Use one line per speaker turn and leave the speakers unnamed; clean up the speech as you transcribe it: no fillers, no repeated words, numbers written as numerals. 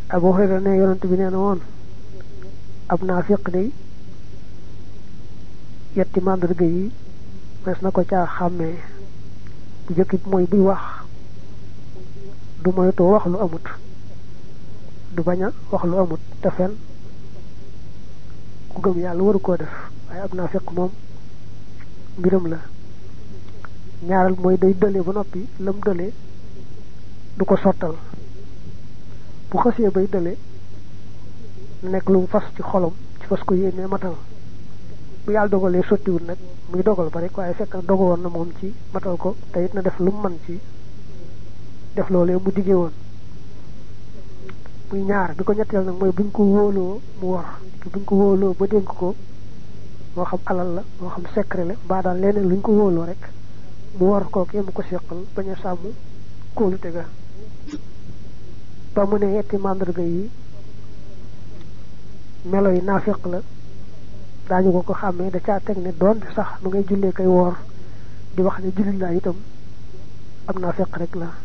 Abu Hurayra ne yonent bi neena woon ab naafiq day yetti mandarga yi mes na ko caa xàmmee bu jëkk mooy buy wax du moytoo wax lu amut du baña wax lu amut te fen ku gëm yàlla waru koo def waaye ab naafiq moom mbiram la ñaaral mooy day dële ba noppi lam dële du ko sottal bu xasee bay dële nekk lu fas ci xolam ci fas ko yéene matal bu yàlla dogalee sottiwul nag muy dogal ba rek waaye fekk na dogoon na moom ci matal ko te it na def lu mu mën ci def loolee mu diggee woon muy ñaar bi ko ñetteel nag mooy buñ ko wóoloo mu war buñ ko wóoloo ba dénk ko moo xam alal la moo xam secret la mbaa daal leneen luñ ko wóoloo rek mu war kookee mu ko seqal bañ a sàmm kóolute ga ba mu ne yetti màndarga yi melo yi naafiq la daañu ko xàmmee da caa teg ne doon sax mu ngay jullee kay woor di wax ne jullit laa itam am naafiq rek la